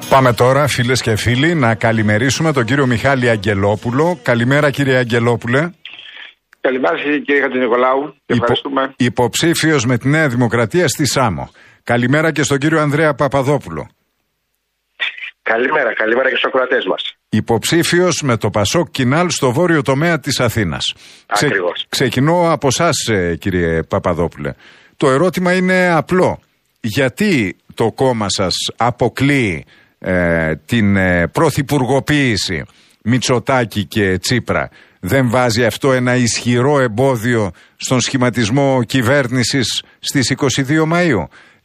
Πάμε τώρα, φίλες και φίλοι, να καλημερίσουμε τον κύριο Μιχάλη Αγγελόπουλο. Καλημέρα, κύριε Αγγελόπουλε. Καλημέρα, κύριε Χατζηνικολάου. Ευχαριστούμε. Υποψήφιος με τη Νέα Δημοκρατία στη Σάμο. Καλημέρα και στον κύριο Ανδρέα Παπαδόπουλο. Καλημέρα και στους ακροατές μας. Υποψήφιος με το Πασόκ Κινάλ στο βόρειο τομέα της Αθήνας. Ακριβώς. Ξεκινώ από εσάς, κύριε Παπαδόπουλε. Το ερώτημα είναι απλό. Γιατί το κόμμα σας αποκλείει την πρωθυπουργοποίηση Μητσοτάκη και Τσίπρα? Δεν βάζει αυτό ένα ισχυρό εμπόδιο στον σχηματισμό κυβέρνησης στις 22 Μαΐου?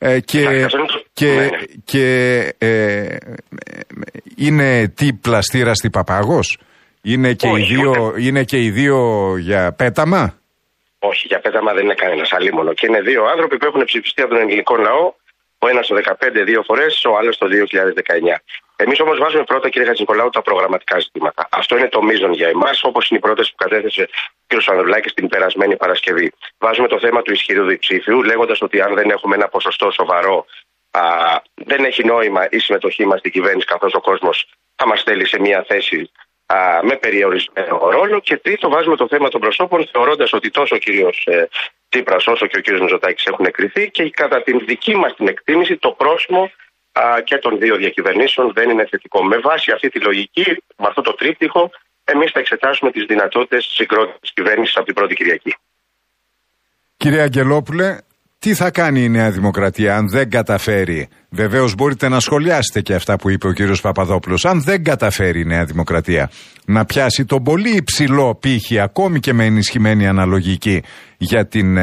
Είναι τι πλαστήρας τι παπάγος? Είναι και οι δύο για πέταμα? Όχι, για πέταμα δεν είναι κανένας, αλίμονο. Και είναι δύο άνθρωποι που έχουν ψηφιστεί από τον ελληνικό λαό. Ο ένας το 2015 δύο φορές, ο άλλος το 2019. Εμείς όμως βάζουμε πρώτα, κύριε Χατζηνικολάου, τα προγραμματικά ζητήματα. Αυτό είναι το μείζον για εμάς, όπως είναι η πρόταση που κατέθεσε ο κ. Ανδρουλάκης την περασμένη Παρασκευή. Βάζουμε το θέμα του ισχυρού διψήφιου, λέγοντας ότι αν δεν έχουμε ένα ποσοστό σοβαρό, δεν έχει νόημα η συμμετοχή μας στην κυβέρνηση, καθώς ο κόσμος θα μας στέλνει σε μια θέση με περιορισμένο ρόλο. Και τρίτο, βάζουμε το θέμα των προσώπων, θεωρώντας ότι τόσο ο κύριος Τσίπρας όσο και ο κύριος Μητσοτάκης έχουν εκκριθεί, και κατά την δική μας την εκτίμηση το πρόσημο και των δύο διακυβερνήσεων δεν είναι θετικό. Με βάση αυτή τη λογική, με αυτό το τρίπτυχο, εμείς θα εξετάσουμε τις δυνατότητες συγκρότησης της κυβέρνησης από την πρώτη Κυριακή. Κύριε Αγγελόπουλε, τι θα κάνει η Νέα Δημοκρατία αν δεν καταφέρει? Βεβαίως μπορείτε να σχολιάσετε και αυτά που είπε ο κύριος Παπαδόπουλος. Αν δεν καταφέρει η Νέα Δημοκρατία να πιάσει τον πολύ υψηλό πύχη, ακόμη και με ενισχυμένη αναλογική, για την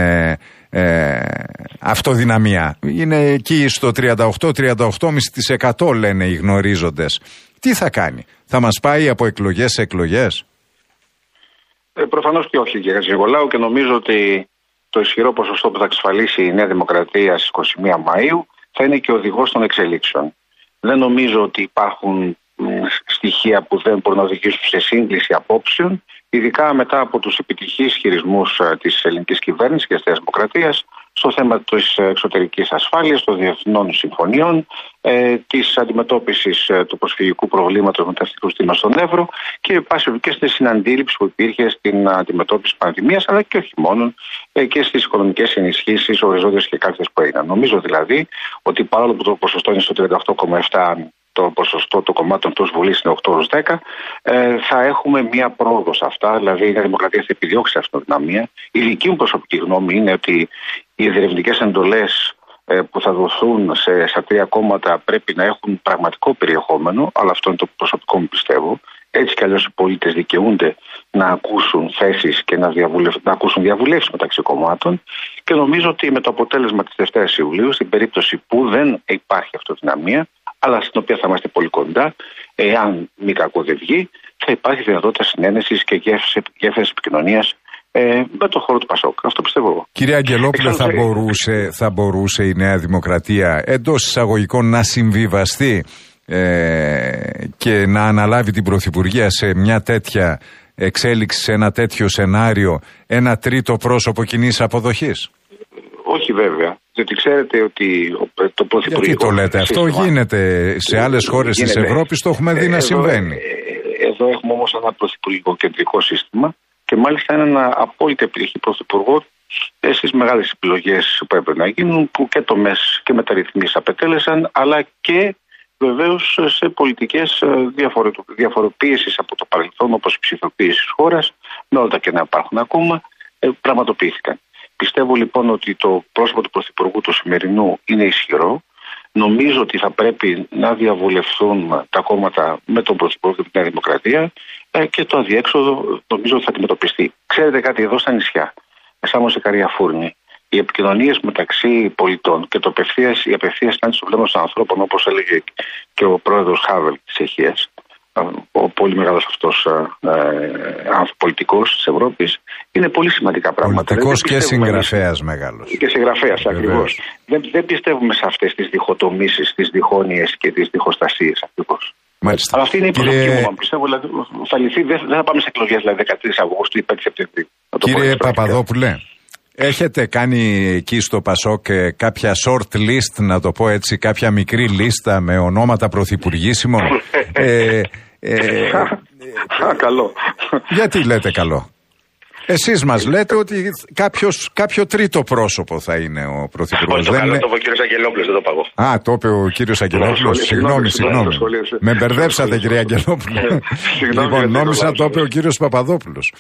αυτοδυναμία, είναι εκεί στο 38-38,5% λένε οι γνωρίζοντες, τι θα κάνει? Θα μας πάει από εκλογές σε εκλογές? Προφανώς και όχι, κύριε Χατζηνικολάου, και νομίζω ότι το ισχυρό ποσοστό που θα εξασφαλίσει η Νέα Δημοκρατία στις 21 Μαΐου θα είναι και οδηγός των εξελίξεων. Δεν νομίζω ότι υπάρχουν στοιχεία που δεν μπορούν να οδηγήσουν σε σύγκληση απόψεων, ειδικά μετά από τους επιτυχείς χειρισμούς της ελληνικής κυβέρνησης και της Νέας Δημοκρατίας στο θέμα της εξωτερικής ασφάλειας, των διεθνών συμφωνιών, της αντιμετώπισης του προσφυγικού προβλήματος μεταναστευτικού ζητήματος στον Εύρο και στη συναντήληψη που υπήρχε στην αντιμετώπιση της πανδημίας, αλλά και όχι μόνο, και στις οικονομικές ενισχύσεις, οριζόντιες και κάποιες που έγιναν. Νομίζω δηλαδή ότι παρόλο που το ποσοστό είναι στο 38,7%, το ποσοστό των κομμάτων εκτός Βουλής είναι 8-10, θα έχουμε μία πρόοδο σε αυτά. Δηλαδή η Νέα Δημοκρατία θα επιδιώξει αυτοδυναμία. Η δική μου προσωπική γνώμη είναι ότι οι διερευνητικές εντολές που θα δοθούν στα τρία κόμματα πρέπει να έχουν πραγματικό περιεχόμενο, αλλά αυτό είναι το προσωπικό μου πιστεύω. Έτσι κι αλλιώς οι πολίτες δικαιούνται να ακούσουν θέσεις και να ακούσουν διαβουλεύσεις μεταξύ κομμάτων, και νομίζω ότι με το αποτέλεσμα της Δευτέρας Ιουλίου, στην περίπτωση που δεν υπάρχει αυτοδυναμία, αλλά στην οποία θα είμαστε πολύ κοντά, εάν μη κακό δεν βγει, θα υπάρχει δυνατότητα συνένεσης και γέφυρας επικοινωνίας με το χώρο του Πασόκ. Αυτό πιστεύω εγώ. Κύριε Αγγελόπουλε, θα μπορούσε η Νέα Δημοκρατία εντός εισαγωγικών να συμβιβαστεί και να αναλάβει την πρωθυπουργία σε μια τέτοια εξέλιξη, σε ένα τέτοιο σενάριο, ένα τρίτο πρόσωπο κοινής αποδοχής? Όχι βέβαια. Διότι ξέρετε ότι το πρωθυπουργικό... Γιατί το λέτε αυτό? Γίνεται σε άλλες χώρες της Ευρώπης, το έχουμε δει να συμβαίνει. Εδώ έχουμε όμως ένα πρωθυπουργικό κεντρικό σύστημα και μάλιστα ένα απόλυτα επιτυχή πρωθυπουργό στις μεγάλες επιλογές που έπρεπε να γίνουν, που και τομές και μεταρρυθμίσεις απετέλεσαν, αλλά και βεβαίως σε πολιτικές διαφοροποίησεις από το παρελθόν, όπως η ψηφιοποίηση της χώρας, με όλα τα κενά υπάρχουν ακόμα, πραγματοποιήθηκαν. Πιστεύω λοιπόν ότι το πρόσωπο του Πρωθυπουργού του σημερινού είναι ισχυρό. Νομίζω ότι θα πρέπει να διαβουλευθούν τα κόμματα με τον Πρωθυπουργό και την Νέα Δημοκρατία και το αδιέξοδο νομίζω ότι θα αντιμετωπιστεί. Ξέρετε κάτι, εδώ στα νησιά, Σάμο σε Καριαφούρνη, οι επικοινωνίες μεταξύ πολιτών και η απευθείας συνάντηση του βλέμματος των ανθρώπων, όπως έλεγε και ο πρόεδρος Χάβελ της Τσεχίας, ο πολύ μεγάλος αυτός πολιτικός της Ευρώπης, είναι πολύ σημαντικά πράγματα. Πολιτικός και συγγραφέας μεγάλος. Και συγγραφέας, ακριβώς. Δεν πιστεύουμε σε αυτές τις διχοτομήσεις, τις διχόνοιες και τις διχοστασίες, ακριβώς. Μάλιστα. Αλλά αυτή είναι η προσωπική μου. Πιστεύω δηλαδή, θα λυθεί, δεν θα πάμε σε εκλογές δηλαδή 13 Αυγούστου ή 5 Σεπτεμβρίου. Κύριε Παπαδόπουλε, Έχετε κάνει εκεί στο Πασόκ κάποια short list, να το πω έτσι, κάποια μικρή λίστα με ονόματα πρωθυπουργήσιμων? Καλό. Γιατί λέτε καλό? Εσείς μας λέτε ότι κάποιο τρίτο πρόσωπο θα είναι ο πρωθυπουργός. Όχι, το καλό το είπε ο κύριος Αγγελόπουλος, δεν το παγώ. Α, το είπε ο κύριος Αγγελόπουλος. Συγγνώμη. Με μπερδέψατε, κύριε Αγγελόπουλο. Λοιπόν, νόμιζα το είπε ο κύριος Παπαδόπουλος.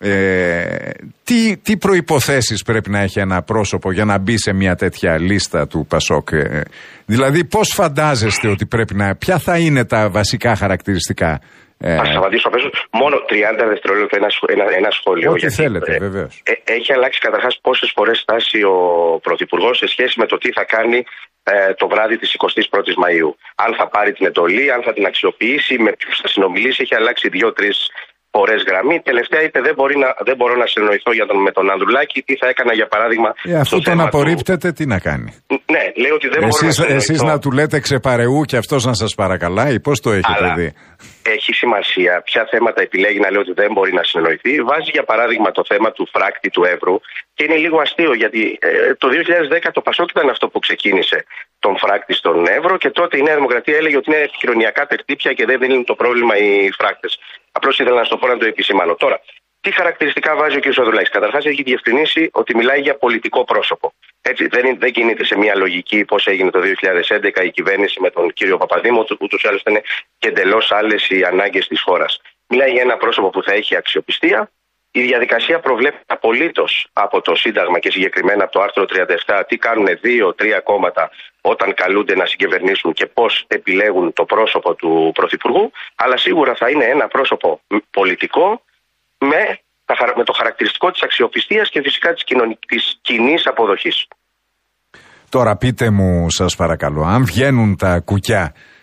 Τι προϋποθέσεις πρέπει να έχει ένα πρόσωπο για να μπει σε μια τέτοια λίστα του Πασόκ? Δηλαδή, πώς φαντάζεστε ότι πρέπει ποια θα είναι τα βασικά χαρακτηριστικά? Θα σταματήσω αμέσως. Μόνο 30 δευτερόλεπτα ένα σχόλιο. Ό,τι θέλετε, βεβαίως. Έχει αλλάξει καταρχάς πόσες φορές φτάσει ο Πρωθυπουργός σε σχέση με το τι θα κάνει το βράδυ της 21ης Μαΐου. Αν θα πάρει την εντολή, αν θα την αξιοποιήσει, με ποιους θα συνομιλήσει. Έχει αλλάξει 2-3 φορές γραμμή. Τελευταία είπε δεν μπορώ να συνεννοηθώ με τον Ανδρουλάκη. Τι θα έκανα, για παράδειγμα. Αυτό τον απορρίπτεται, τι να κάνει? Ναι, λέει ότι δεν μπορώ να συνεννοηθώ. Εσείς να του λέτε ξεπαρεού και αυτός να σας παρακαλάει, πώς το έχετε δει? Έχει σημασία ποια θέματα επιλέγει να λέει ότι δεν μπορεί να συνεννοηθεί. Βάζει για παράδειγμα το θέμα του φράκτη του Εύρου και είναι λίγο αστείο, γιατί το 2010 το Πασόκ ήταν αυτό που ξεκίνησε τον φράκτη στον Εύρο και τότε η Νέα Δημοκρατία έλεγε ότι είναι κοινωνιακά τερτύπια και δεν είναι το πρόβλημα οι φράκτες. Απλώς ήθελα να στο πω να το επισημάνω. Τώρα, τι χαρακτηριστικά βάζει ο κ. Ανδρουλάκης? Καταρχάς έχει διευκρινίσει ότι μιλάει για πολιτικό πρόσωπο. Έτσι, δεν κινείται σε μια λογική πώς έγινε το 2011 η κυβέρνηση με τον κύριο Παπαδήμο, ούτως ή άλλως ήταν και εντελώς άλλες οι ανάγκες της χώρας. Μιλάει για ένα πρόσωπο που θα έχει αξιοπιστία. Η διαδικασία προβλέπει απολύτως από το Σύνταγμα και συγκεκριμένα από το άρθρο 37 τι κάνουν 2-3 κόμματα όταν καλούνται να συγκυβερνήσουν και πώς επιλέγουν το πρόσωπο του Πρωθυπουργού. Αλλά σίγουρα θα είναι ένα πρόσωπο πολιτικό με το χαρακτηριστικό της αξιοπιστίας και φυσικά της κοινής αποδοχής. Τώρα πείτε μου, σας παρακαλώ, αν βγαίνουν τα κουκιά,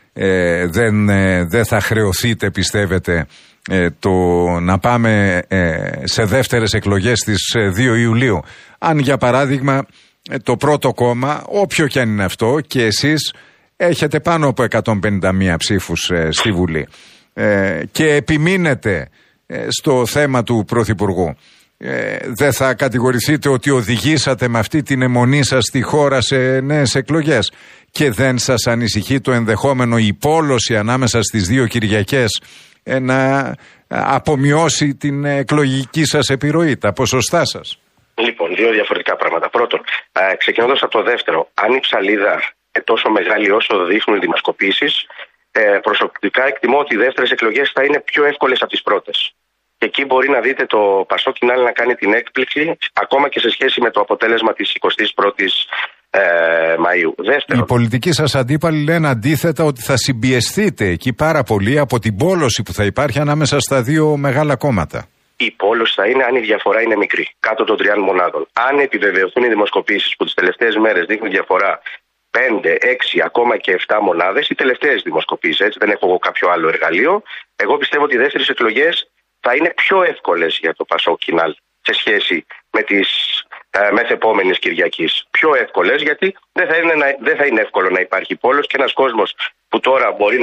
δεν θα χρεωθείτε, πιστεύετε, το να πάμε σε δεύτερες εκλογές στις 2 Ιουλίου? Αν για παράδειγμα το πρώτο κόμμα, όποιο και αν είναι αυτό, και εσείς έχετε πάνω από 151 ψήφους στη Βουλή και επιμείνετε στο θέμα του Πρωθυπουργού, δεν θα κατηγορηθείτε ότι οδηγήσατε με αυτή την αιμονή σας τη χώρα σε νέες εκλογές? Και δεν σας ανησυχεί το ενδεχόμενο η πόλωση ανάμεσα στις 2 Κυριακές να απομειώσει την εκλογική σας επιρροή, τα ποσοστά σας? Λοιπόν, 2 διαφορετικά πράγματα. Πρώτον, ξεκινώντας από το δεύτερο, αν η ψαλίδα τόσο μεγάλη όσο δείχνουν οι δημοσκοπήσεις, προσωπικά εκτιμώ ότι οι δεύτερες εκλογές θα είναι πιο εύκολες από τις πρώτες. Και εκεί μπορεί να δείτε το Πασόκ Κινάλ να κάνει την έκπληξη, ακόμα και σε σχέση με το αποτέλεσμα της 21ης Μαΐου. Δεύτερον, οι πολιτικοί σας αντίπαλοι λένε αντίθετα ότι θα συμπιεστείτε εκεί πάρα πολύ από την πόλωση που θα υπάρχει ανάμεσα στα 2 μεγάλα κόμματα. Η πόλωση θα είναι αν η διαφορά είναι μικρή, κάτω των 30 μονάδων. Αν επιβεβαιωθούν οι δημοσκοπήσεις που τις τελευταίες μέρες δείχνουν διαφορά 5, 6, ακόμα και 7 μονάδες, οι τελευταίες δημοσκοπήσεις, έτσι, δεν έχω εγώ κάποιο άλλο εργαλείο, εγώ πιστεύω ότι οι δεύτερες εκλογές θα είναι πιο εύκολες για το Πασόκ Κινάλ σε σχέση με τις μεθεπόμενης Κυριακής. Πιο εύκολες, γιατί δεν θα είναι εύκολο να υπάρχει πόλος και ένας κόσμος που τώρα μπορεί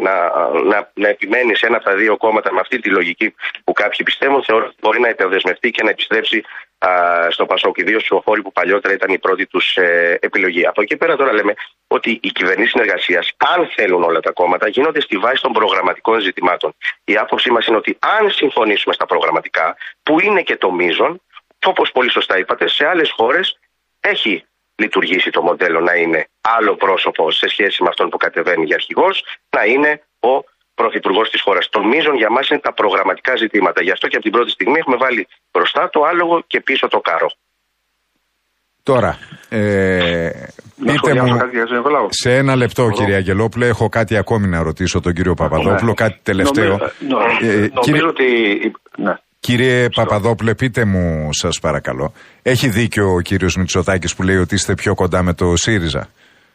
να επιμένει σε ένα από τα 2 κόμματα με αυτή τη λογική που κάποιοι πιστεύουν, θεωρώ ότι μπορεί να υπερδεσμευτεί και να επιστρέψει στο Πασόκ, ιδίως ψηφοφόροι που παλιότερα ήταν η πρώτη τους επιλογή. Από εκεί πέρα τώρα λέμε ότι οι κυβερνήσεις συνεργασίας, αν θέλουν όλα τα κόμματα, γίνονται στη βάση των προγραμματικών ζητημάτων. Η άποψή μας είναι ότι αν συμφωνήσουμε στα προγραμματικά, που είναι και το μείζον, όπως πολύ σωστά είπατε, σε άλλες χώρες έχει λειτουργήσει το μοντέλο να είναι άλλο πρόσωπο σε σχέση με αυτόν που κατεβαίνει για αρχηγός, να είναι ο πρωθυπουργός της χώρας. Το μείζον για μας είναι τα προγραμματικά ζητήματα. Γι' αυτό και από την πρώτη στιγμή έχουμε βάλει μπροστά το άλογο και πίσω το κάρο. Τώρα, πείτε μου, σε 1 λεπτό, κύριε Αγγελόπουλε, έχω κάτι ακόμη να ρωτήσω τον κύριο Παπαδόπουλο, κάτι τελευταίο. Νομίζω ότι... Κύριε Παπαδόπουλε, πείτε μου, σας παρακαλώ, έχει δίκιο ο κύριος Μητσοτάκης που λέει ότι είστε πιο κοντά με το ΣΥΡΙΖΑ?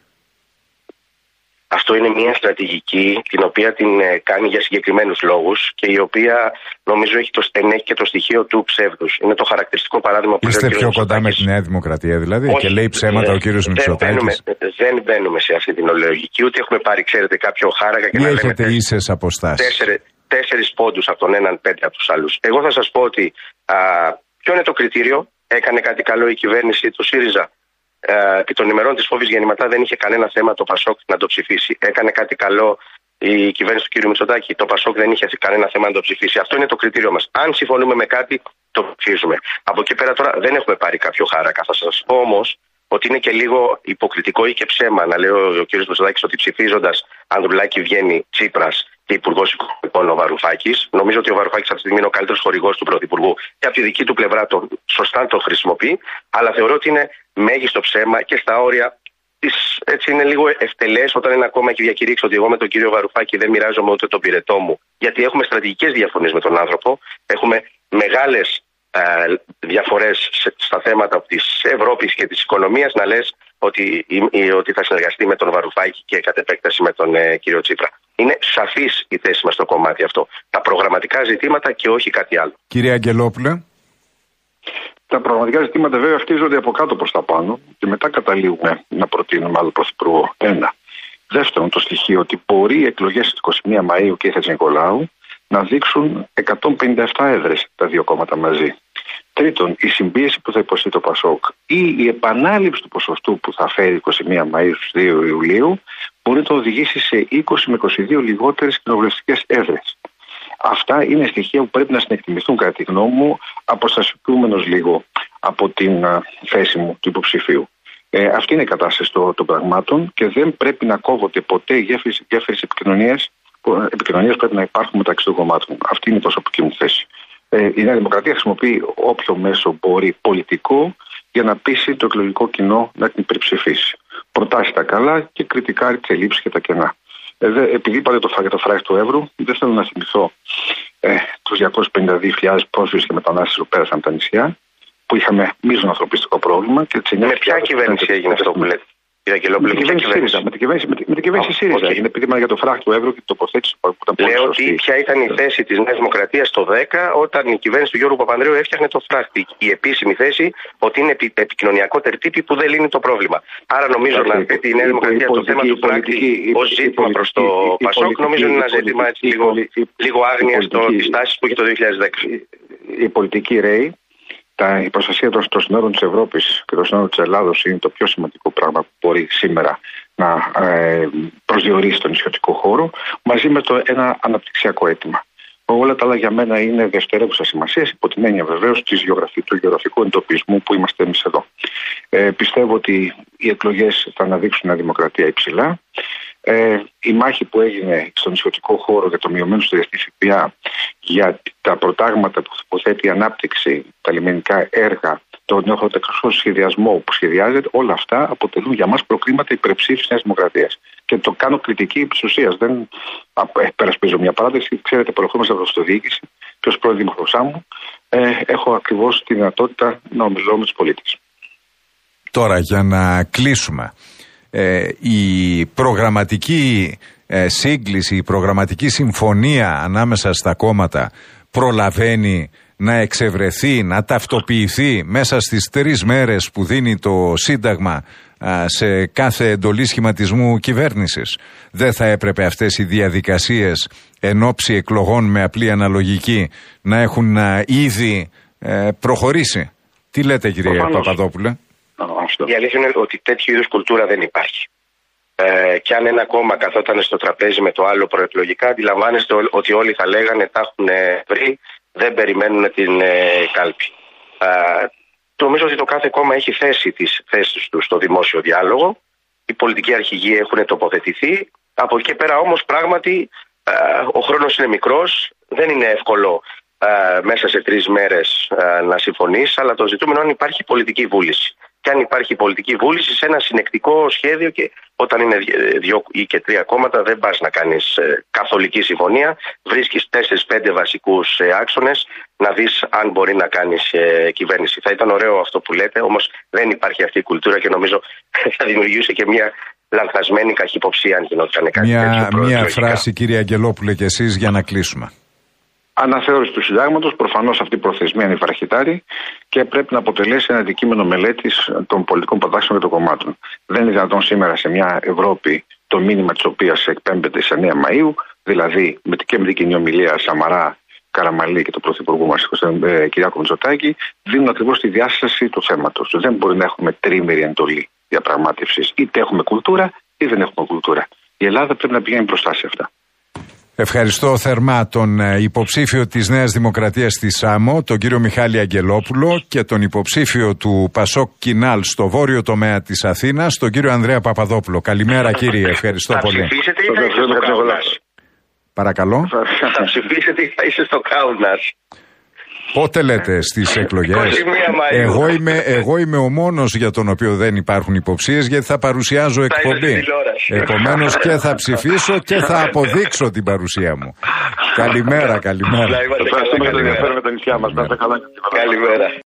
Αυτό είναι μια στρατηγική την οποία την κάνει για συγκεκριμένους λόγους και η οποία νομίζω έχει και το στοιχείο του ψεύδους. Είναι το χαρακτηριστικό παράδειγμα που είστε πιο κοντά με τη Νέα Δημοκρατία δηλαδή? Όχι, και λέει ψέματα ο κύριος Μητσοτάκης? Δεν μπαίνουμε σε αυτή την λογική, ούτε έχουμε πάρει, ξέρετε, κάποιο χάραγα και να λέμε έχετε ίσες αποστάσεις. 4 πόντους από τον έναν, 5 από τους άλλους. Εγώ θα σας πω ότι ποιο είναι το κριτήριο Έκανε κάτι καλό η κυβέρνηση του ΣΥΡΙΖΑ. Επί των ημερών της φόβης γεννηματά δεν είχε κανένα θέμα το Πασόκ να το ψηφίσει. Έκανε κάτι καλό η κυβέρνηση του κ. Μητσοτάκη. Το Πασόκ δεν είχε κανένα θέμα να το ψηφίσει. Αυτό είναι το κριτήριο μας. Αν συμφωνούμε με κάτι, το ψηφίζουμε. Από εκεί πέρα τώρα δεν έχουμε πάρει κάποιο χάρακα. Θα σας πω όμως ότι είναι και λίγο υποκριτικό ή και ψέμα να λέει ο κ. Μητσοτάκης ότι ψηφίζοντας Ανδρουλάκη βγαίνει Τσίπρας και Υπουργός Οικονομικών ο Βαρουφάκης. Νομίζω ότι ο Βαρουφάκης αυτή τη στιγμή είναι ο καλύτερος χορηγός του Πρωθυπουργού και από τη δική του πλευρά σωστά το χρησιμοποιεί. Αλλά θεωρώ ότι είναι μέγιστο ψέμα και στα όρια της, έτσι είναι λίγο ευτελές όταν ένα κόμμα έχει διακηρύξει ότι εγώ με τον κύριο Βαρουφάκη δεν μοιράζομαι ούτε τον πυρετό μου. Γιατί έχουμε στρατηγικές διαφωνίες με τον άνθρωπο, έχουμε μεγάλες διαφορές στα θέματα της Ευρώπης και της οικονομίας, να λες ότι θα συνεργαστεί με τον Βαρουφάκη και κατ' επέκταση με τον κύριο Τσίπρα. Είναι σαφής η θέση μας στο κομμάτι αυτό. Τα προγραμματικά ζητήματα και όχι κάτι άλλο. Κύριε Αγγελόπουλε. Τα προγραμματικά ζητήματα βέβαια χτίζονται από κάτω προς τα πάνω και μετά καταλήγουμε να προτείνουμε άλλο πρωθυπουργό. Ένα. Δεύτερον, το στοιχείο ότι μπορεί οι εκλογές στις 21 Μαΐου και η Χατζηνικολάου να δείξουν 157 έδρες τα δύο κόμματα μαζί. Τρίτον, η συμπίεση που θα υποστεί το Πασόκ ή η επανάληψη του ποσοστού που θα φέρει 21 Μαΐου στους 2 Ιουλίου μπορεί να το οδηγήσει σε 20 με 22 λιγότερες κοινοβουλευτικές έδρες. Αυτά είναι στοιχεία που πρέπει να συνεκτιμηθούν κατά τη γνώμη μου, αποστασιοποιούμενος λίγο από την θέση μου του υποψηφίου. Αυτή είναι η κατάσταση των πραγμάτων και δεν πρέπει να κόβονται ποτέ οι γέφυρες επικοινωνίας πρέπει να υπάρχουν μεταξύ των κομμάτων. Αυτή είναι η προσωπική μου θέση. Η Νέα Δημοκρατία χρησιμοποιεί όποιο μέσο μπορεί πολιτικό για να πείσει το εκλογικό κοινό να την υπερψηφίσει. Προτάσει τα καλά και κριτικάρει τις ελλείψεις και τα κενά. Επειδή είπατε για το φράχτη του Εύρου, δεν θέλω να θυμηθώ τους 252.000 πρόσφυγες και μετανάστες που πέρασαν από τα νησιά, που είχαμε μείζον ανθρωπιστικό πρόβλημα. Με ποια κυβέρνηση έγινε αυτό που λέτε? Με την κυβέρνηση ΣΥΡΙΖΑ. Είναι επειδή για το φράχτη του Εύρου και την τοποθέτηση που ήταν πολύ λέω σωστή. ότι ποια ήταν η θέση της Νέας Δημοκρατίας το 10 όταν η κυβέρνηση του Γιώργου Παπανδρέου έφτιαχνε το φράχτη. Η επίσημη θέση ότι είναι επικοινωνιακό τερτύπη που δεν λύνει το πρόβλημα. Άρα νομίζω να θέτει η Νέα Δημοκρατία το θέμα του φράχτη ως ζήτημα προς το Πασόκ. Νομίζω είναι ένα ζήτημα λίγο άγνοια της τάσης που είχε το 2010. Η πολιτική ρέει. Η προστασία των συνόρων της Ευρώπης και των συνόρων της Ελλάδος είναι το πιο σημαντικό πράγμα που μπορεί σήμερα να προσδιορίσει τον νησιωτικό χώρο, μαζί με ένα αναπτυξιακό αίτημα. Όλα τα άλλα για μένα είναι δευτερεύουσα σημασία, υπό την έννοια βεβαίως του γεωγραφικού εντοπισμού που είμαστε εμείς εδώ. Πιστεύω ότι οι εκλογές θα αναδείξουν μια δημοκρατία υψηλά. Η μάχη που έγινε στον νησιωτικό χώρο για το μειωμένο στηριαστή ΦΠΑ, για τα προτάγματα που υποθέτει η ανάπτυξη, τα λιμενικά έργα, τον νεοχωροταξικό σχεδιασμό που σχεδιάζεται, όλα αυτά αποτελούν για μας προκρίματα υπερψήφισης Νέας Δημοκρατίας. Και το κάνω κριτική επί της ουσίας. Δεν περασπίζω μια παράδειξη. Ξέρετε, προερχόμαι από αυτοδιοίκηση και ως πρώην δήμαρχος μου έχω ακριβώς τη δυνατότητα να ομιλώ με τους πολίτες. Τώρα, για να κλείσουμε. Η προγραμματική σύγκληση, η προγραμματική συμφωνία ανάμεσα στα κόμματα προλαβαίνει να εξευρεθεί, να ταυτοποιηθεί μέσα στις 3 μέρες που δίνει το Σύνταγμα σε κάθε εντολή σχηματισμού κυβέρνησης? Δεν θα έπρεπε αυτές οι διαδικασίες εν ώψη εκλογών με απλή αναλογική να έχουν ήδη προχωρήσει? Τι λέτε, κύριε Παπαδόπουλε? Η αλήθεια είναι ότι τέτοιου είδους κουλτούρα δεν υπάρχει. Και αν ένα κόμμα καθόταν στο τραπέζι με το άλλο προεκλογικά, αντιλαμβάνεστε ότι όλοι θα λέγανε τα έχουν βρει, δεν περιμένουν την κάλπη. Νομίζω ότι το κάθε κόμμα έχει θέσει τις θέσεις του στο δημόσιο διάλογο. Οι πολιτικοί αρχηγοί έχουν τοποθετηθεί. Από εκεί και πέρα όμως πράγματι ο χρόνος είναι μικρός, δεν είναι εύκολο μέσα σε 3 μέρες να συμφωνείς, αλλά το ζητούμενο είναι αν υπάρχει πολιτική βούληση. Και αν υπάρχει πολιτική βούληση σε ένα συνεκτικό σχέδιο, και όταν είναι 2 ή και 3 κόμματα δεν πας να κάνεις καθολική συμφωνία, βρίσκεις 4-5 βασικούς άξονες να δεις αν μπορεί να κάνεις κυβέρνηση. Θα ήταν ωραίο αυτό που λέτε, όμως δεν υπάρχει αυτή η κουλτούρα και νομίζω θα δημιουργούσε και μια λανθασμένη καχυποψία αν γινόταν κάτι τέτοιο. Μια φράση, κύριε Αγγελόπουλε, και εσείς για να κλείσουμε. Αναθεώρηση του συντάγματος, προφανώς αυτή η προθεσμία είναι βαρχητάρη και πρέπει να αποτελέσει ένα αντικείμενο μελέτης των πολιτικών προτάσεων και των κομμάτων. Δεν είναι δυνατόν σήμερα σε μια Ευρώπη το μήνυμα της οποίας εκπέμπεται σε 9 Μαΐου, δηλαδή και με την κοινή ομιλία Σαμαρά Καραμανλή και του Πρωθυπουργού μας, Κυριάκο Μητσοτάκη, δίνουν ακριβώς τη διάσταση του θέματος. Δεν μπορεί να έχουμε τρίμερη εντολή διαπραγμάτευσης. Είτε έχουμε κουλτούρα, είτε δεν έχουμε κουλτούρα. Η Ελλάδα πρέπει να πηγαίνει μπροστά σε αυτά. Ευχαριστώ θερμά τον υποψήφιο της Νέας Δημοκρατίας στη ΣΑΜΟ, τον κύριο Μιχάλη Αγγελόπουλο, και τον υποψήφιο του Πασόκ Κινάλ στο βόρειο τομέα της Αθήνας, τον κύριο Ανδρέα Παπαδόπουλο. Καλημέρα κύριε, ευχαριστώ πολύ. Θα ψηφίσετε ή θα είστε στο Κάουνας? Παρακαλώ. Θα ψηφίσετε ή θα είστε στο Κάουνας? Πότε λέτε στις εκλογές? Εγώ είμαι ο μόνος για τον οποίο δεν υπάρχουν υποψίες, γιατί θα παρουσιάζω εκπομπή. Επομένως και θα ψηφίσω και θα αποδείξω την παρουσία μου. Καλημέρα. Ευχαριστούμε για το ενδιαφέρον με τα νησιά μας. Καλημέρα.